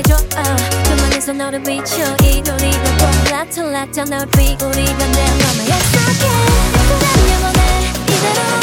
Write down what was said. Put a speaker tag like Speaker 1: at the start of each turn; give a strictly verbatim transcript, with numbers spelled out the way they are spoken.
Speaker 1: 해줘 uh. 조망에서 너를 비춰 이 노래가 뽕락철락져 널 비 우리가 내 맘에 약속해 그냥 영원해 이대로